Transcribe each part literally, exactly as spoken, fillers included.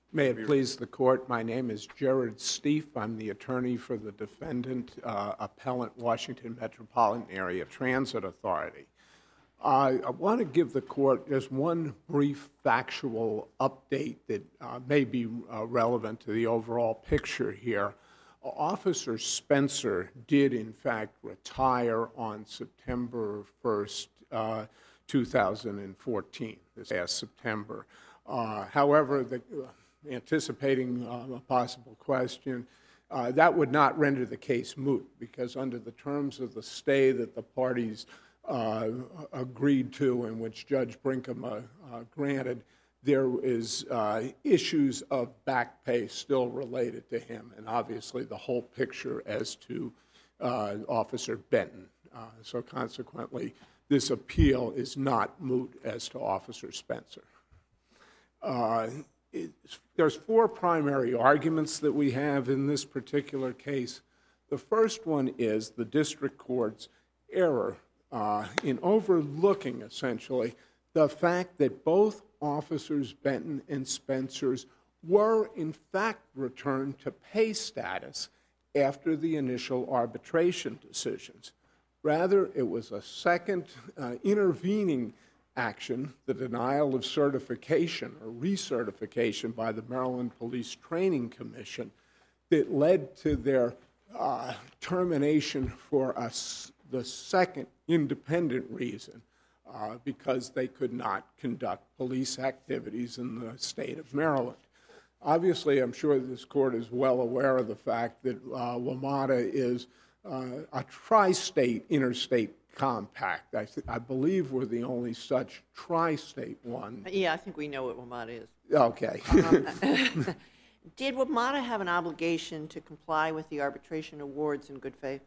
May it please the court, my name is Jared Stieff. I'm the attorney for the defendant, uh, appellant, Washington Metropolitan Area Transit Authority. Uh, I want to give the court just one brief factual update that uh, may be uh, relevant to the overall picture here. Officer Spencer did, in fact, retire on September first, uh, two thousand fourteen, this past September. Uh, however, the, uh, anticipating uh, a possible question, uh, that would not render the case moot, because under the terms of the stay that the parties uh, agreed to and which Judge Brinkham uh, uh, granted, there is uh, issues of back pay still related to him, and obviously the whole picture as to uh, Officer Benton. Uh, so consequently, this appeal is not moot as to Officer Spencer. Uh, It's, there's four primary arguments that we have in this particular case. The first one is the district court's error uh, in overlooking, essentially, the fact that both Officers Benton and Spencers were, in fact, returned to pay status after the initial arbitration decisions. Rather, it was a second uh, intervening action, the denial of certification or recertification by the Maryland Police Training Commission, that led to their uh, termination for us, the second independent reason, uh, because they could not conduct police activities in the state of Maryland. Obviously, I'm sure this court is well aware of the fact that uh, WMATA is uh, a tri-state interstate compact. I, th I believe we're the only such tri-state one. Yeah, I think we know what WMATA is. Okay. um, did WMATA have an obligation to comply with the arbitration awards in good faith?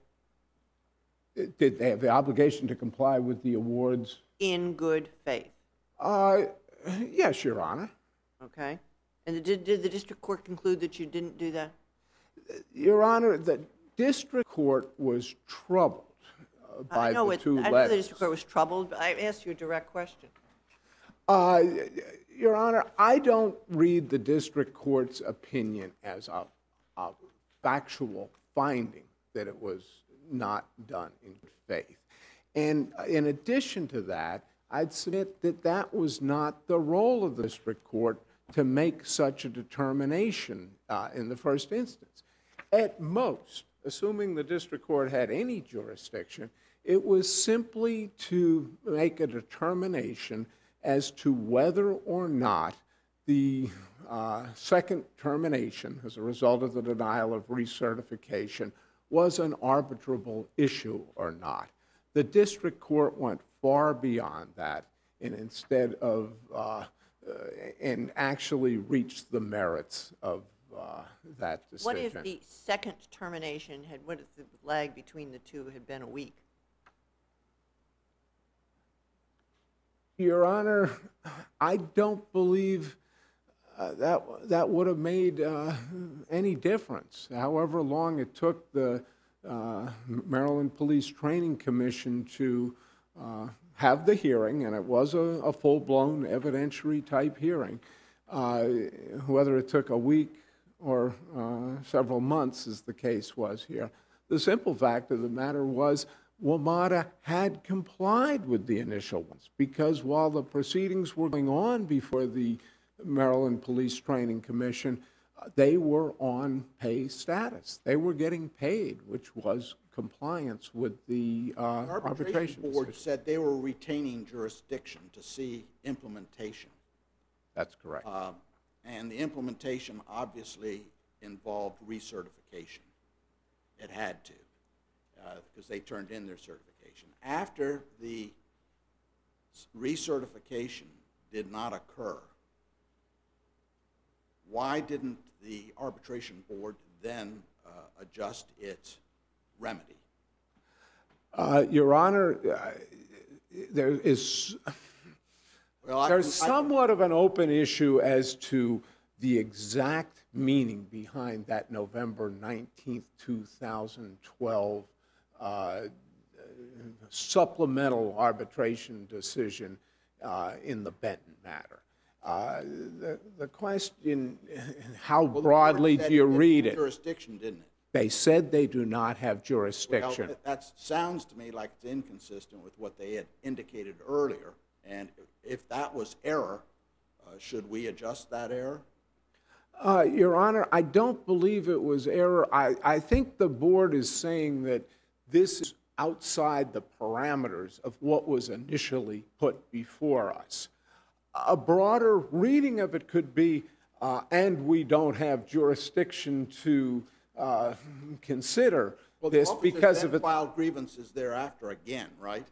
Did they have the obligation to comply with the awards? In good faith. Uh, yes, Your Honor. Okay. And did, did the district court conclude that you didn't do that? Your Honor, the district court was troubled by I know the it, two I know letters. the district court was troubled, but I asked you a direct question. Uh, Your Honor, I don't read the district court's opinion as a, a factual finding that it was not done in good faith. And in addition to that, I'd submit that that was not the role of the district court to make such a determination uh, in the first instance. At most, assuming the district court had any jurisdiction, it was simply to make a determination as to whether or not the uh, second termination, as a result of the denial of recertification, was an arbitrable issue or not. The district court went far beyond that, and instead of, uh, uh, and actually reached the merits of uh, that decision. What if the second termination had, what if the lag between the two had been a week? Your Honor, I don't believe uh, that that would have made uh, any difference. However long it took the uh, Maryland Police Training Commission to uh, have the hearing, and it was a, a full-blown evidentiary type hearing, uh, whether it took a week or uh, several months, as the case was here. The simple fact of the matter was WMATA had complied with the initial ones, because while the proceedings were going on before the Maryland Police Training Commission, uh, they were on pay status. They were getting paid, which was compliance with the uh, the arbitration, arbitration board decision. said they were retaining jurisdiction to see implementation. That's correct. Uh, and the implementation obviously involved recertification. It had to, because uh, they turned in their certification. After the recertification did not occur, why didn't the arbitration board then uh, adjust its remedy? Uh, Your Honor, uh, there is well, there's I, somewhat of an open issue as to the exact meaning behind that November nineteenth, two thousand twelve uh, supplemental arbitration decision uh, in the Benton matter. Uh, The the question, how Well, the board broadly said do you it didn't read have it? Jurisdiction, didn't it? They said they do not have Well, jurisdiction. that sounds to me like it's inconsistent with what they had indicated earlier. And if that was error, uh, should we adjust that error? Uh, Your Honor, I don't believe it was error. I, I think the board is saying that this is outside the parameters of what was initially put before us. A broader reading of it could be, uh, and we don't have jurisdiction to uh, consider Well, the this officers because then of it. filed grievances thereafter again, right?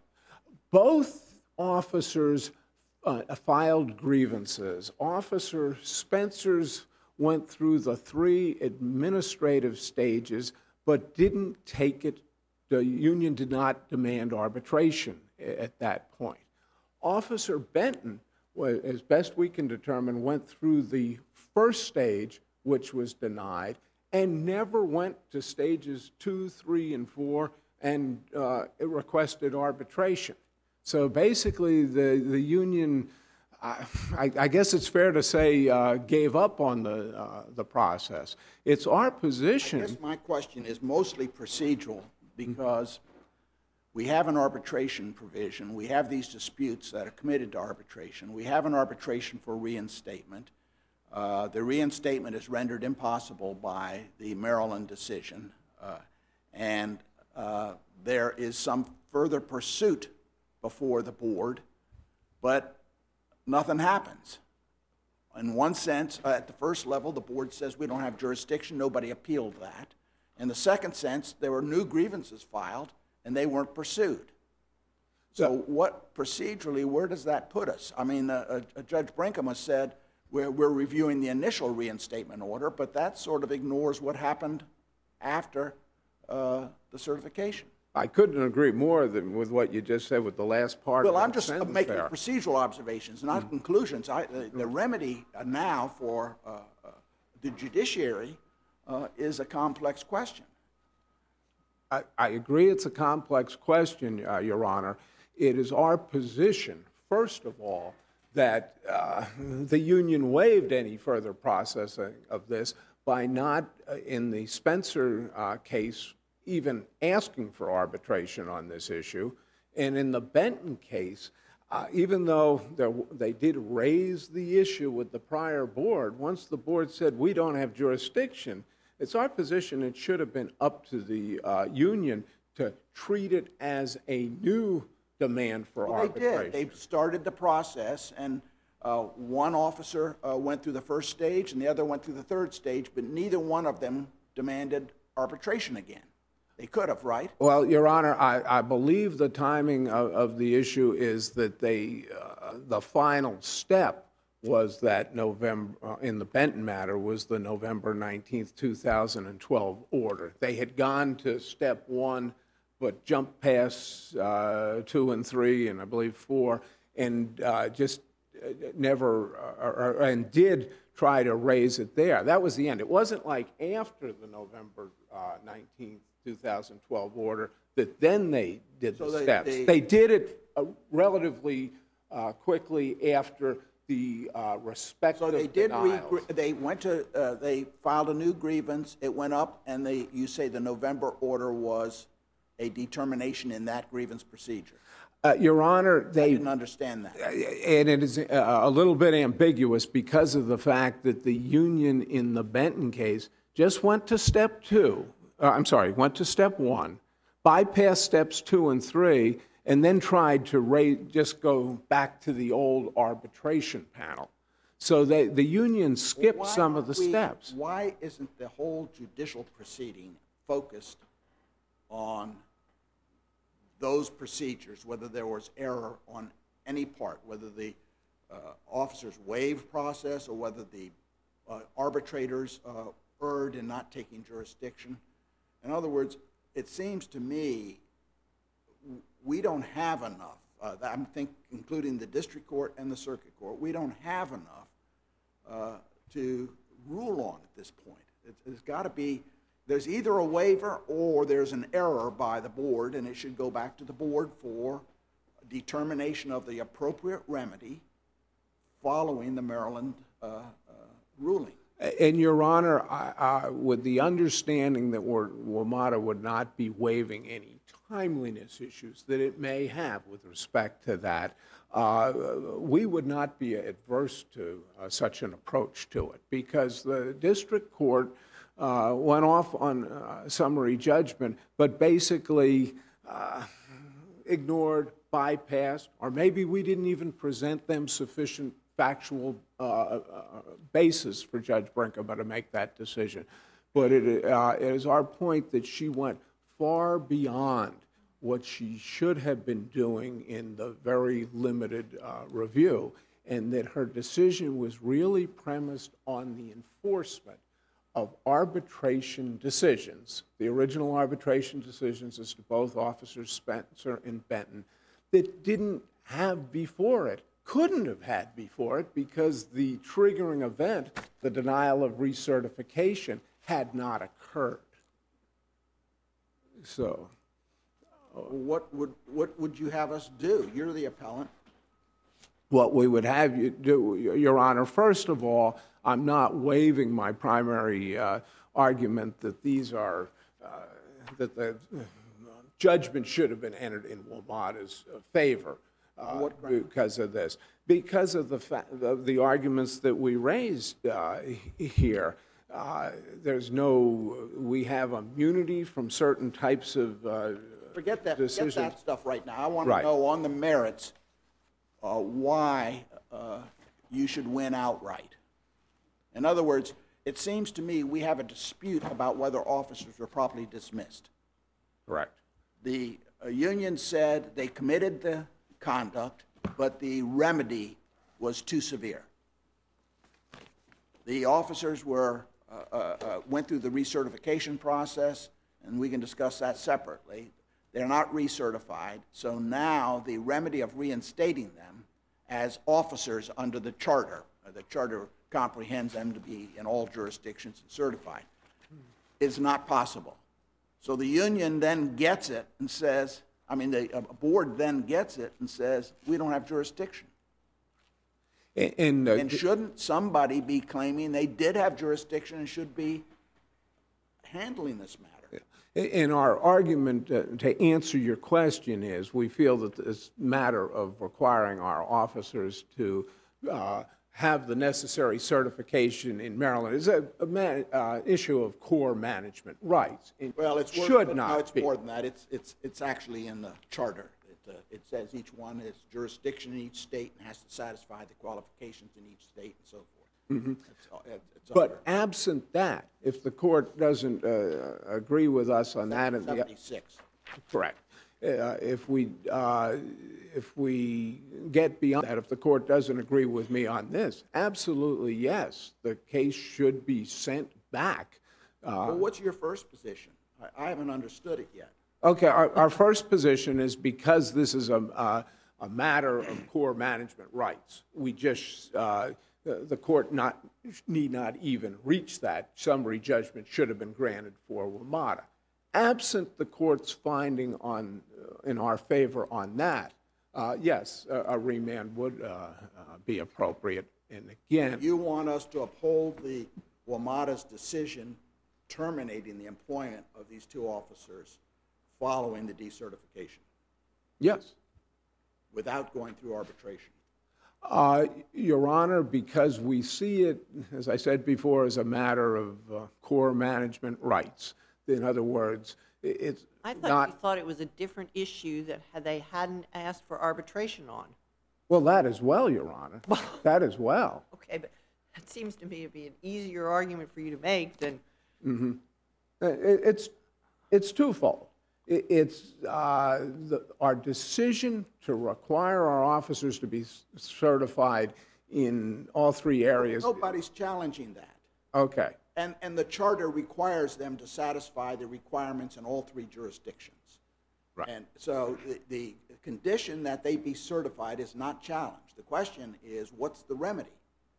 Both officers uh, filed grievances. Officer Spencer's went through the three administrative stages, but didn't take it. The union did not demand arbitration at that point. Officer Benton, as best we can determine, went through the first stage, which was denied, and never went to stages two, three, and four, and uh, requested arbitration. So basically, the, the union, I, I guess it's fair to say, uh, gave up on the, uh, the process. It's our position. I guess my question is mostly procedural because we have an arbitration provision. We have these disputes that are committed to arbitration. We have an arbitration for reinstatement. Uh, the reinstatement is rendered impossible by the Maryland decision, uh, and uh, there is some further pursuit before the board, but nothing happens. In one sense, uh, at the first level, the board says we don't have jurisdiction. Nobody appealed that. In the second sense, there were new grievances filed, and they weren't pursued. So what, procedurally, where does that put us? I mean, uh, uh, Judge Brinkema said we're, we're reviewing the initial reinstatement order, but that sort of ignores what happened after uh, the certification. I couldn't agree more than with what you just said with the last part Well, of I'm that just sentence making there. procedural observations, not conclusions. I, the, the remedy now for uh, uh, the judiciary uh, is a complex question. I, I agree it's a complex question, uh, Your Honor. It is our position, first of all, that uh, the union waived any further processing of this by not, uh, in the Spencer uh, case, even asking for arbitration on this issue. And in the Benton case, uh, even though there, they did raise the issue with the prior board, once the board said we don't have jurisdiction, it's our position it should have been up to the uh, union to treat it as a new demand for Well, arbitration. they did. They started the process, and uh, one officer uh, went through the first stage, and the other went through the third stage, but neither one of them demanded arbitration again. They could have, right? Well, Your Honor, I, I believe the timing of, of the issue is that they, uh, the final step was that November, uh, in the Benton matter, was the November nineteenth, two thousand twelve order. They had gone to step one, but jumped past uh, two and three, and I believe four, and uh, just never, uh, and did try to raise it there. That was the end. It wasn't like after the November uh, nineteenth, two thousand twelve order that then they did So the they- steps. they- They did it uh, relatively uh, quickly after the uh, respective So they did. Re- denials. they went to. Uh, they filed a new grievance. It went up, and they. You say the November order was a determination in that grievance procedure. Uh, Your Honor, I they didn't understand that. and it is uh, a little bit ambiguous because of the fact that the union in the Benton case just went to step two. Uh, I'm sorry, went to step one, bypassed steps two and three, and then tried to raise, just go back to the old arbitration panel. So they, the union skipped Why some of aren't the we- steps. Why isn't the whole judicial proceeding focused on those procedures, whether there was error on any part, whether the uh, officers waived process or whether the uh, arbitrators uh, erred in not taking jurisdiction? In other words, it seems to me w- we don't have enough. Uh, I'm think, including the district court and the circuit court, we don't have enough uh, to rule on at this point. It, it's got to be, there's either a waiver or there's an error by the board, and it should go back to the board for determination of the appropriate remedy following the Maryland uh, uh, ruling. And, Your Honor, I, I, with the understanding that we're, WMATA would not be waiving any timeliness issues that it may have with respect to that, uh, we would not be adverse to uh, such an approach to it, because the district court uh, went off on uh, summary judgment, but basically uh, ignored, bypassed, or maybe we didn't even present them sufficient factual uh, uh, basis for Judge Brinkema to make that decision. But it, uh, it is our point that she went far beyond what she should have been doing in the very limited uh, review, and that her decision was really premised on the enforcement of arbitration decisions, the original arbitration decisions as to both Officers Spencer and Benton, that didn't have before it, couldn't have had before it, because the triggering event, the denial of recertification, had not occurred. So, What would, what would you have us do? You're the appellant. what we would have you do, Your Honor, first of all, I'm not waiving my primary uh, argument that these are, uh, that the judgment should have been entered in WMATA's favor uh, because of this. Because of the, fa of the arguments that we raised uh, here. Uh, there's no, we have immunity from certain types of uh, Forget that, decisions. forget that stuff right now. I want Right. to know on the merits uh, why uh, you should win outright. In other words, it seems to me we have a dispute about whether officers were properly dismissed. Correct. The uh, union said they committed the conduct, but the remedy was too severe. The officers were, uh, uh, uh, went through the recertification process, and we can discuss that separately. They're not recertified, so now the remedy of reinstating them as officers under the charter, uh, the charter comprehends them to be in all jurisdictions and certified, is not possible. So the union then gets it and says, I mean, the uh, board then gets it and says, we don't have jurisdiction. And, and, uh, And shouldn't somebody be claiming they did have jurisdiction and should be handling this matter? And our argument uh, to answer your question is we feel that this matter of requiring our officers to uh, have the necessary certification in Maryland is a, a man, uh, issue of core management rights. It Well, it's worse, should but not no, it's be. more than that. It's, it's, it's actually in the charter. It, uh, it says each one has jurisdiction in each state and has to satisfy the qualifications in each state and so forth. Mm-hmm. it's, it's, it's But absent that, if the court doesn't uh, agree with us on that, and the, seventy-six. correct. Uh, if we uh, if we get beyond that, if the court doesn't agree with me on this, absolutely yes, the case should be sent back. Uh, Well, what's your first position? I, I haven't understood it yet. Okay, our, our first position is because this is a, a, a matter of core management rights, we just, uh, the, the court not, need not even reach that. Summary judgment should have been granted for WMATA. Absent the court's finding on, uh, in our favor on that, uh, yes, a, a remand would uh, uh, be appropriate. And again, You want us to uphold the WMATA's decision terminating the employment of these two officers following the decertification yes. without going through arbitration. Uh, Your Honor, because we see it, as I said before, as a matter of uh, core management rights. In other words, i- it's I thought not, you thought it was a different issue that had- they hadn't asked for arbitration on. well, that as well, Your Honor. That as well. Okay, but that seems to me to be an easier argument for you to make than, Uh, it- It's, it's twofold. It- It's uh, the, our decision to require our officers to be s- certified in all three areas. Nobody's challenging that. Okay. And, and the charter requires them to satisfy the requirements in all three jurisdictions. Right. And so the, the condition that they be certified is not challenged. The question is, what's the remedy?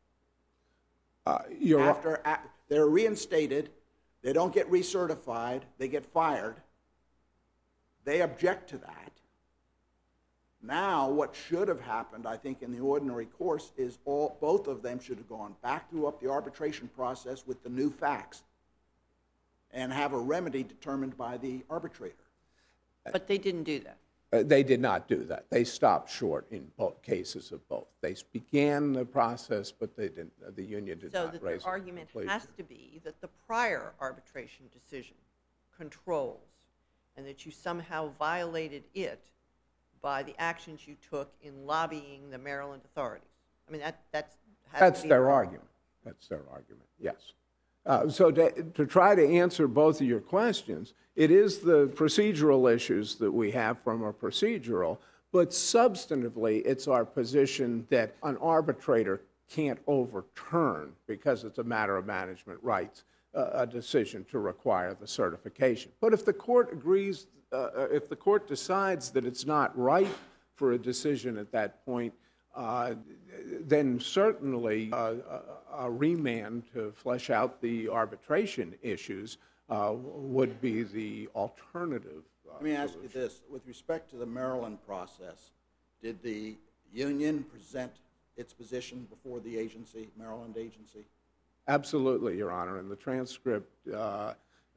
Uh, Your, After, a- they're reinstated, they don't get recertified, they get fired, they object to that. Now, what should have happened, I think, in the ordinary course is all, both of them should have gone back through up the arbitration process with the new facts and have a remedy determined by the arbitrator. But they didn't do that. Uh, They did not do that. They stopped short in both cases of both. They began the process, but they didn't, uh, the union did So not that raise the it argument completely. has to be that the prior arbitration decision controls and that you somehow violated it by the actions you took in lobbying the Maryland authorities. I mean, that, that's. has to That's be their the argument. That's their argument, yes. Uh, So to, to try to answer both of your questions, it is the procedural issues that we have from a procedural, but substantively, it's our position that an arbitrator can't overturn, because it's a matter of management rights, uh, a decision to require the certification. But if the court agrees, uh, if the court decides that it's not right for a decision at that point, uh, then certainly uh, a, a remand to flesh out the arbitration issues uh, would be the alternative. Uh, Let me ask you this. With respect to the Maryland process, did the union present its position before the agency, Maryland agency? Absolutely, Your Honor, and the transcript uh, uh,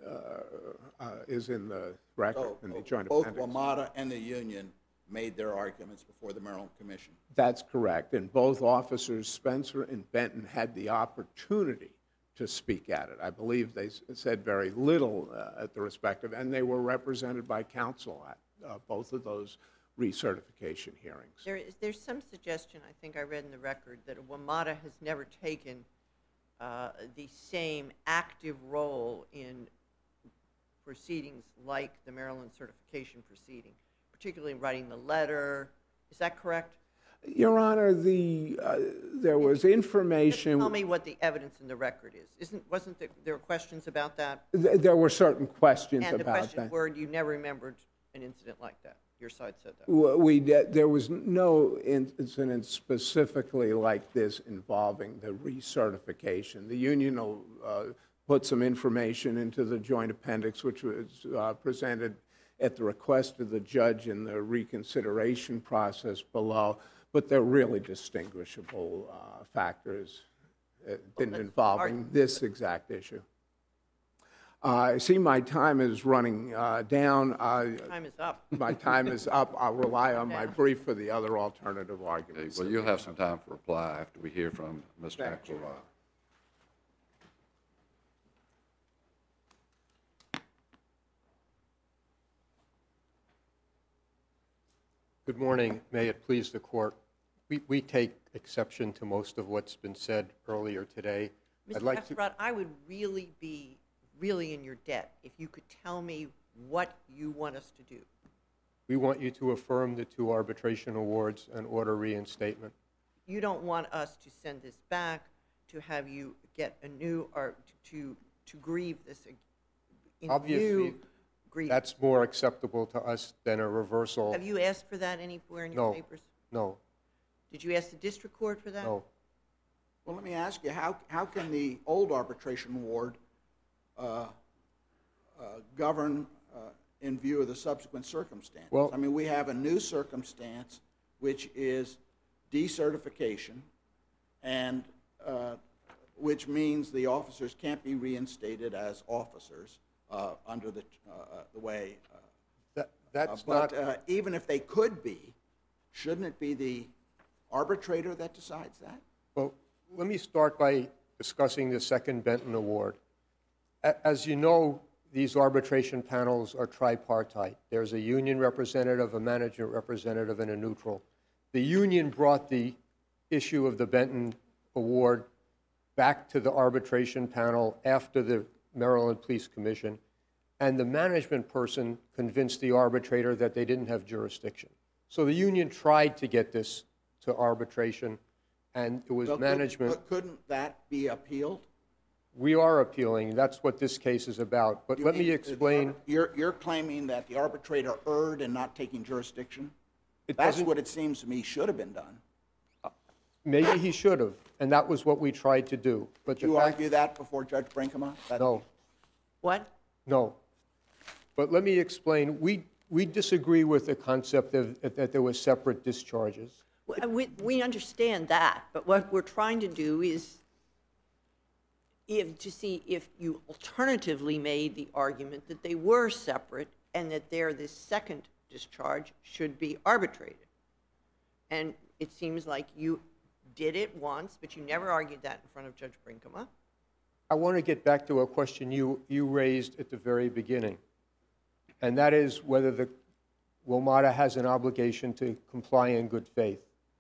uh, is in the record, So in the joint both appendix. WMATA and the union made their arguments before the Maryland Commission. That's correct, and both officers, Spencer and Benton, had the opportunity to speak at it. I believe they s- said very little uh, at the respective, and they were represented by counsel at uh, both of those recertification hearings. There is, there's some suggestion, I think I read in the record, that WMATA has never taken uh, the same active role in proceedings like the Maryland certification proceeding, particularly writing the letter. Is that correct? Your Honor, the, uh, there was Just information. tell me what the evidence in the record is. Isn't, wasn't there, there were questions about that? Th- There were certain questions And the about questions that. were, you never remembered an incident like that. Your side said that. W- We, did- there was no incident specifically like this involving the recertification. The union will uh, put some information into the joint appendix, which was uh, presented at the request of the judge in the reconsideration process below, but they're really distinguishable uh, factors. It didn't that's involving hard. this exact issue. Uh, I see my time is running uh, down. Uh, Time is up. My time is up. I'll rely on my Now. brief for the other alternative Okay, arguments. well, you'll have some time for reply after we hear from Mister Thank you. Axelrod. Good morning. May it please the court. We, we take exception to most of what's been said earlier today. I'd Mister like to, Axelrod, I would really be, really in your debt if you could tell me what you want us to do. we want you to affirm the two arbitration awards and order reinstatement. You don't want us to send this back, to have you get a new, or to, to grieve this, ag- in Obviously, new grievance. That's more acceptable to us than a reversal. Have you asked for that anywhere in your No. papers? No, Did you ask the district court for that? no. Well, let me ask you, how, how can the old arbitration award uh, uh, govern uh, in view of the subsequent circumstances? Well- I mean, we have a new circumstance, which is decertification, and uh, which means the officers can't be reinstated as officers uh, under the, uh, the way. uh, That, uh, that's But not, uh, even if they could be, shouldn't it be the arbitrator that decides that? well, let me start by discussing the second Benton Award. A- As you know, these arbitration panels are tripartite. There's a union representative, a management representative, and a neutral. The union brought the issue of the Benton Award back to the arbitration panel after the Maryland Police Commission, and the management person convinced the arbitrator that they didn't have jurisdiction. So the union tried to get this to arbitration, and it was Well, couldn't- management. but Couldn't that be appealed? We are appealing. That's what this case is about. But You let me mean- explain. You're, you're claiming that the arbitrator erred in not taking jurisdiction? It That's doesn't- what it seems to me should have been done. Maybe he should have, and that was what we tried to do. But Did the you fact, argue that before Judge Brinkema? That- no, What? no. But let me explain. We we disagree with the concept of, that there were separate discharges. Well, We, we understand that, but what we're trying to do is if, to see if you alternatively made the argument that they were separate and that there, this second discharge should be arbitrated. And it seems like you did it once, but you never argued that in front of Judge Brinkema. I want to get back to a question you, you raised at the very beginning, and that is whether the WMATA has an obligation to comply in good faith.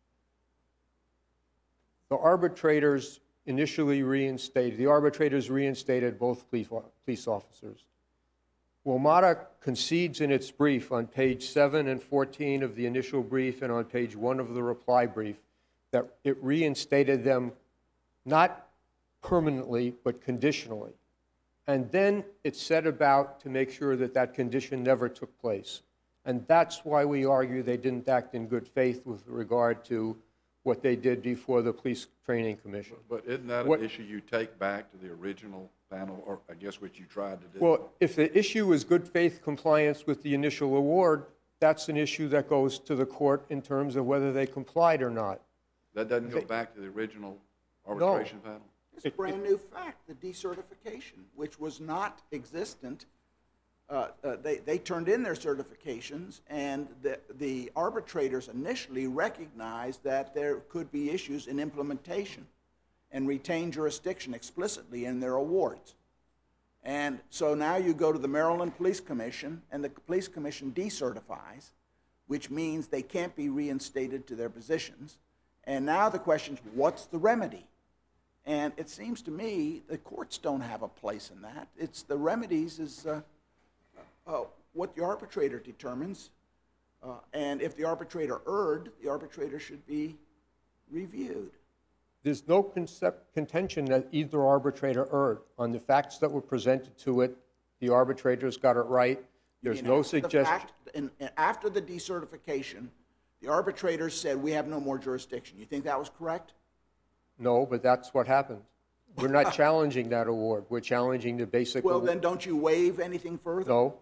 The arbitrators initially reinstated, the arbitrators reinstated both police, police officers. WMATA concedes in its brief on page seven and fourteen of the initial brief and on page one of the reply brief that it reinstated them not permanently but conditionally. And then it set about to make sure that that condition never took place. And that's why we argue they didn't act in good faith with regard to what they did before the Police Training Commission. But isn't that What- an issue you take back to the original panel, or I guess what you tried to do? Well, if the issue is good faith compliance with the initial award, that's an issue that goes to the court in terms of whether they complied or not. That doesn't go back to the original arbitration panel? It's a brand-new fact, the decertification, which was not existent. Uh, uh, they, they turned in their certifications, and the, the arbitrators initially recognized that there could be issues in implementation and retain jurisdiction explicitly in their awards. And so now you go to the Maryland Police Commission, and the Police Commission decertifies, which means they can't be reinstated to their positions. And now the question is, what's the remedy? And it seems to me the courts don't have a place in that. It's the remedies is uh, uh, what the arbitrator determines. Uh, and if the arbitrator erred, the arbitrator should be reviewed. There's no concept, contention that either arbitrator erred. On the facts that were presented to it, the arbitrators got it right. There's You no know, the suggestion. fact- and, and after the decertification, the arbitrators said, we have no more jurisdiction. You think that was correct? No, but that's what happened. We're not challenging that award. We're challenging the basic. Well, award. then don't you waive anything further? No.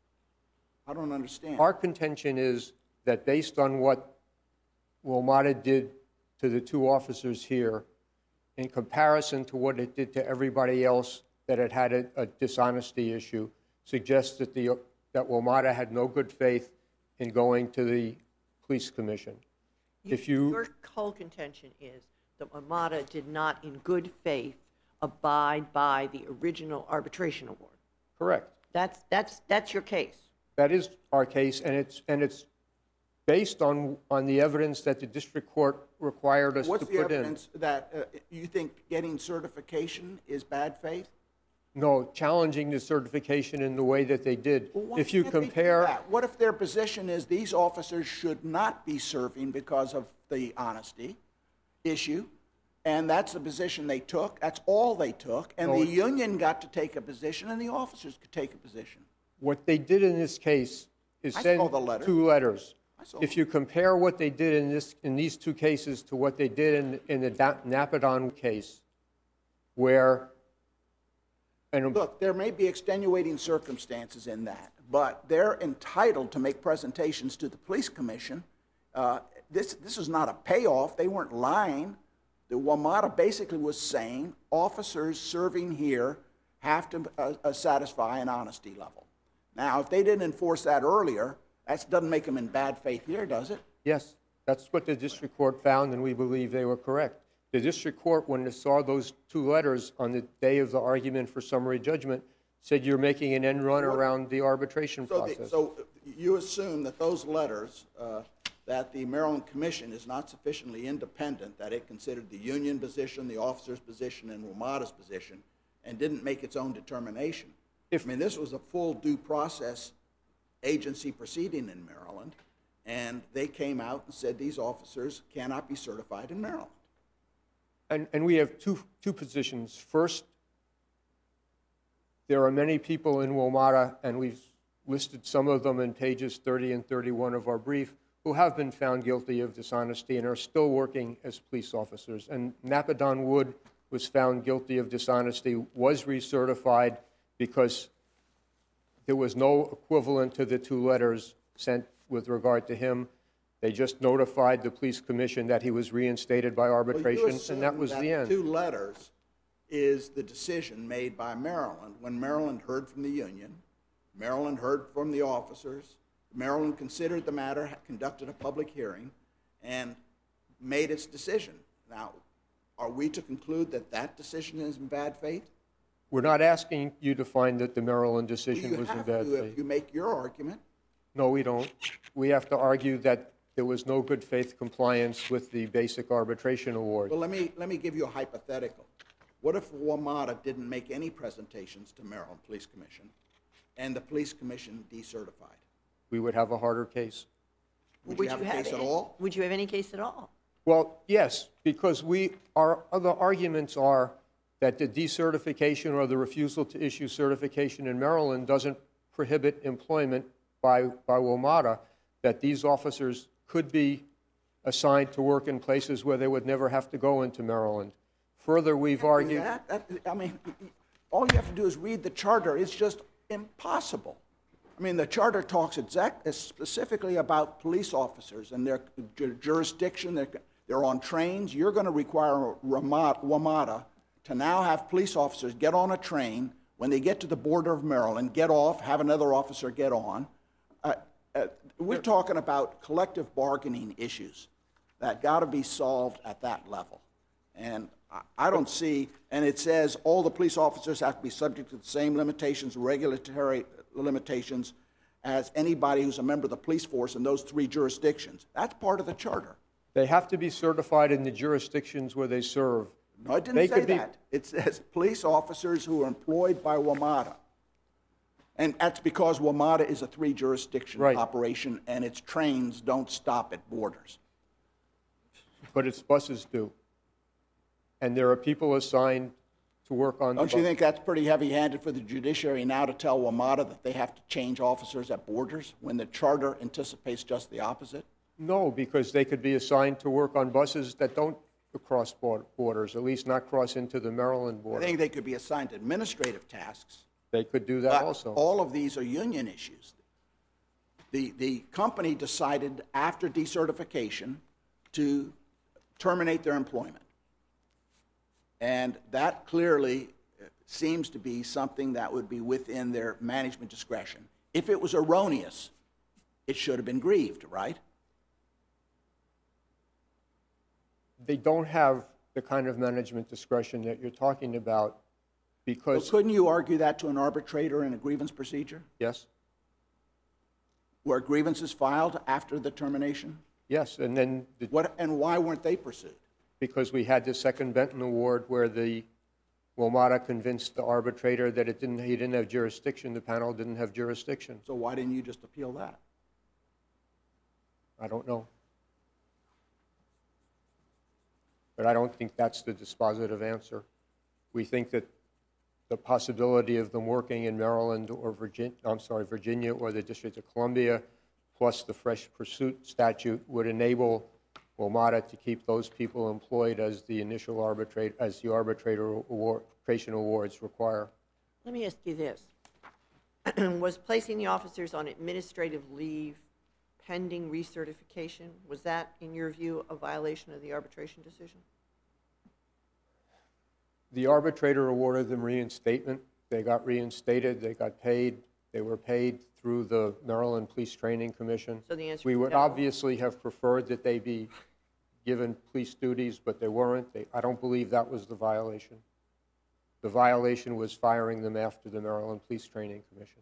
I don't understand. Our contention is that based on what WMATA did to the two officers here, in comparison to what it did to everybody else that had had a, a dishonesty issue, suggests that the that WMATA had no good faith in going to the police commission. If you Your whole contention is that WMATA did not, in good faith, abide by the original arbitration award. correct. That's, that's, that's your case. That is our case, and it's and it's based on on the evidence that the district court required us What's to the put in. evidence that uh, you think getting certification is bad faith? No, challenging the certification in the way that they did. Well, why If you can't they do compare, that? What if their position is these officers should not be serving because of the honesty issue, and that's the position they took, that's all they took, and No, the it- union got to take a position and the officers could take a position? what they did in this case is I send saw the letter. two letters. I saw If it. you compare what they did in this in these two cases to what they did in in the Da- Napadon case, where and Look, there may be extenuating circumstances in that, but they're entitled to make presentations to the police commission. Uh, this, this is not a payoff. They weren't lying. The WMATA basically was saying officers serving here have to uh, uh, satisfy an honesty level. Now, if they didn't enforce that earlier, that doesn't make them in bad faith here, does it? yes, that's what the district court found, and we believe they were correct. The district court, when it saw those two letters on the day of the argument for summary judgment, said you're making an end run around the arbitration So, the, process. so you assume that those letters, uh, that the Maryland Commission is not sufficiently independent, that it considered the union position, the officer's position, and WMATA's position, and didn't make its own determination. If- I mean, this was a full due process agency proceeding in Maryland, and they came out and said these officers cannot be certified in Maryland. And, and we have two, two positions. First, there are many people in WMATA, and we've listed some of them in pages thirty and thirty-one of our brief, who have been found guilty of dishonesty and are still working as police officers. And Napadon Wood was found guilty of dishonesty, was recertified because there was no equivalent to the two letters sent with regard to him. They just notified the police commission that he was reinstated by Well, you arbitration, assume and that was that the end. two letters is the decision made by Maryland. When Maryland heard from the union, Maryland heard from the officers, Maryland considered the matter, conducted a public hearing, and made its decision. Now, are we to conclude that that decision is in bad faith? We're not asking you to find that the Maryland Well, decision you was in have bad to if faith. you make your argument. No, we don't. We have to argue that there was no good faith compliance with the basic arbitration award. Well, let me, let me give you a hypothetical. What if WMATA didn't make any presentations to Maryland Police Commission, and the Police Commission decertified? We would have a harder case. Would you have a case at any- all? Would you have any case at all? Well, yes, because we, our other arguments are that the decertification or the refusal to issue certification in Maryland doesn't prohibit employment by, by WMATA, that these officers could be assigned to work in places where they would never have to go into Maryland. Further, we've argued... That, that, I mean, all you have to do is read the charter. It's just impossible. I mean, the charter talks exact, specifically about police officers and their ju- jurisdiction. They're, they're on trains. You're going to require WMATA to now have police officers get on a train when they get to the border of Maryland, get off, have another officer get on. Uh, uh, we're talking about collective bargaining issues that got to be solved at that level. And I, I don't see, and it says all the police officers have to be subject to the same limitations, regulatory limitations, as anybody who's a member of the police force in those three jurisdictions. That's part of the charter. They have to be certified in the jurisdictions where they serve. No, it didn't They say could be- that. It says police officers who are employed by WMATA. And that's because WMATA is a three-jurisdiction Right. operation, and its trains don't stop at borders. But its buses do. And there are people assigned to work on the Don't you bus. think that's pretty heavy-handed for the judiciary now to tell WMATA that they have to change officers at borders when the charter anticipates just the opposite? No, because they could be assigned to work on buses that don't cross bor- borders, at least not cross into the Maryland I border. think they could be assigned administrative tasks. They could do that But also. all of these are union issues. The, the company decided after decertification to terminate their employment. And that clearly seems to be something that would be within their management discretion. If it was erroneous, it should have been grieved, right? They don't have the kind of management discretion that you're talking about But because, couldn't you argue that to an arbitrator in a grievance procedure yes, where grievance is filed after the termination? yes, and then the What, and why weren't they pursued? because we had the second Benton Award where the WMATA convinced the arbitrator that it didn't, he didn't have jurisdiction, the panel didn't have jurisdiction. So why didn't you just appeal that? I don't know. But I don't think that's the dispositive answer. We think that the possibility of them working in Maryland or Virginia, I'm sorry, Virginia or the District of Columbia, plus the fresh pursuit statute would enable WMATA to keep those people employed as the initial arbitrate, as the arbitrator award, arbitration awards require. Let me ask you this. Was placing the officers on administrative leave pending recertification, was that, in your view, a violation of the arbitration decision? The arbitrator awarded them reinstatement. They got reinstated, they got paid, they were paid through the Maryland Police Training Commission. So the answer We is would no. obviously have preferred that they be given police duties, but they weren't. They, I don't believe that was the violation. The violation was firing them after the Maryland Police Training Commission.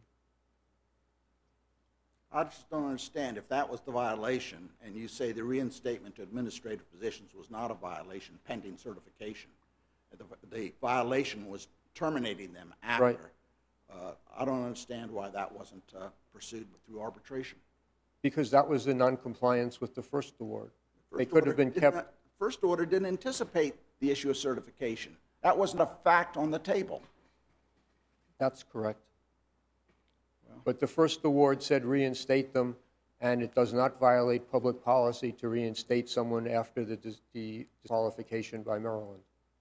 I just don't understand, if that was the violation, and you say the reinstatement to administrative positions was not a violation pending certification, the, the violation was terminating them after. Right. Uh, I don't understand why that wasn't uh, pursued through arbitration. Because that was in noncompliance with the first award. They First could order have been did kept. not- First order didn't anticipate the issue of certification. That wasn't a fact on the table. That's correct. But the first award said reinstate them, and it does not violate public policy to reinstate someone after the dis- the disqualification by Maryland.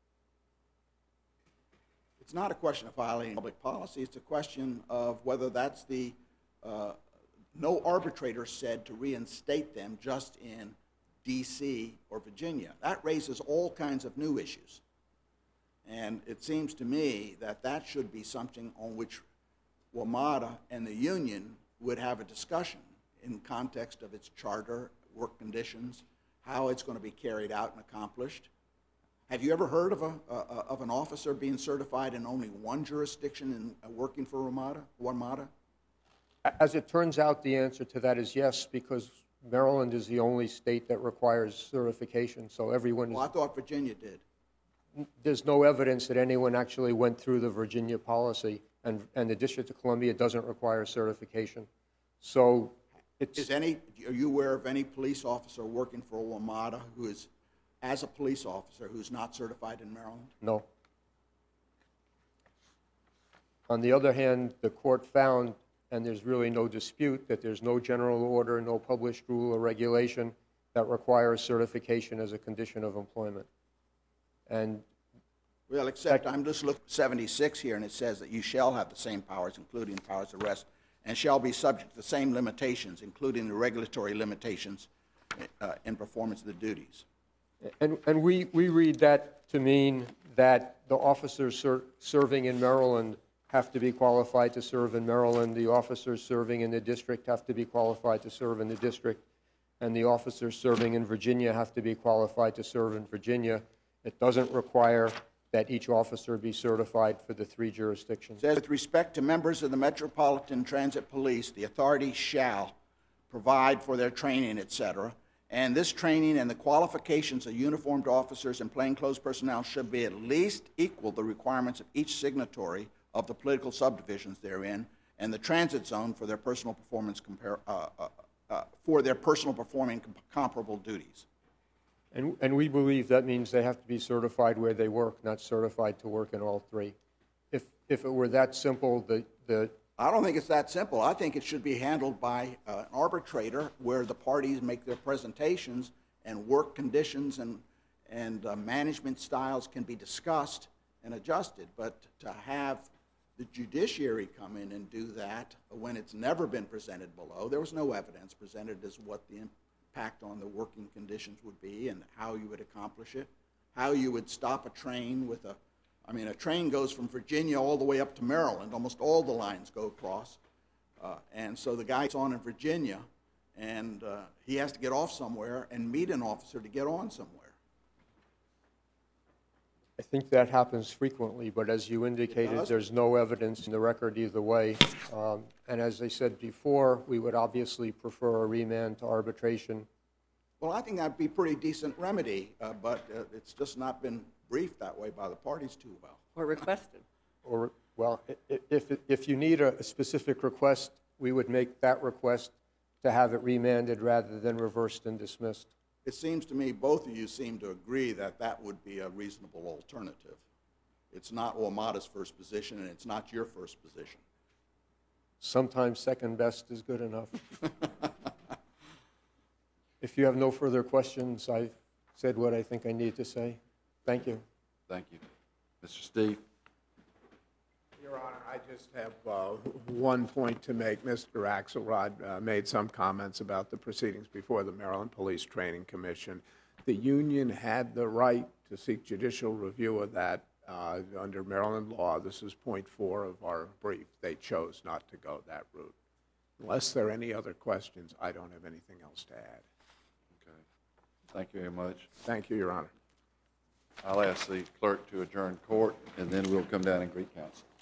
It's not a question of violating public policy. It's a question of whether that's the, uh, no arbitrator said to reinstate them just in D C or Virginia. That raises all kinds of new issues. And it seems to me that that should be something on which WMATA and the union would have a discussion in context of its charter, work conditions, how it's going to be carried out and accomplished. Have you ever heard of, a, uh, of an officer being certified in only one jurisdiction and uh, working for WMATA? WMATA? As it turns out, the answer to that is yes, because Maryland is the only state that requires certification, so everyone Well, I is, thought Virginia did. there's no evidence that anyone actually went through the Virginia policy, and, and the District of Columbia doesn't require certification. So it's... Is any, are you aware of any police officer working for WMATA who is, as a police officer, who's not certified in Maryland? No. On the other hand, the court found, and there's really no dispute, that there's no general order, no published rule or regulation that requires certification as a condition of employment. And Well, except I'm just looking at seventy-six here, and it says that you shall have the same powers, including powers of arrest, and shall be subject to the same limitations, including the regulatory limitations uh, in performance of the duties. And, and we, we read that to mean that the officers ser serving in Maryland have to be qualified to serve in Maryland, the officers serving in the district have to be qualified to serve in the district, and the officers serving in Virginia have to be qualified to serve in Virginia. It doesn't require that each officer be certified for the three jurisdictions. It says, with respect to members of the Metropolitan Transit Police, the authority shall provide for their training, et cetera, and this training and the qualifications of uniformed officers and plainclothes personnel should be at least equal the requirements of each signatory of the political subdivisions therein, and the transit zone for their personal performance compare, uh, uh, uh, for their personal performing com comparable duties. And, and we believe that means they have to be certified where they work, not certified to work in all three. If, if it were that simple, the, the I don't think it's that simple. I think it should be handled by uh, an arbitrator where the parties make their presentations and work conditions and, and uh, management styles can be discussed and adjusted. But to have the judiciary come in and do that when it's never been presented below, there was no evidence presented as what the impact on the working conditions would be and how you would accomplish it, how you would stop a train with a, I mean, a train goes from Virginia all the way up to Maryland. Almost all the lines go across. Uh, and so the guy's on in Virginia, and uh, he has to get off somewhere and meet an officer to get on somewhere. I think that happens frequently, but as you indicated, there's no evidence in the record either way. Um, and as I said before, we would obviously prefer a remand to arbitration. Well, I think that'd be a pretty decent remedy, uh, but uh, it's just not been briefed that way by the parties too well. Or requested. Or, well, i- if, if you need a specific request, we would make that request to have it remanded rather than reversed and dismissed. It seems to me both of you seem to agree that that would be a reasonable alternative. It's not WMATA's first position, and it's not your first position. Sometimes second best is good enough. If you have no further questions, I've said what I think I need to say. Thank you. Thank you. Mister Steve? Your Honor, I just have uh, one point to make. Mister Axelrod uh, made some comments about the proceedings before the Maryland Police Training Commission. The union had the right to seek judicial review of that uh, under Maryland law. This is point four of our brief. They chose not to go that route. Unless there are any other questions, I don't have anything else to add. Okay. Thank you very much. Thank you, Your Honor. I'll ask the clerk to adjourn court, and then we'll come down and greet counsel.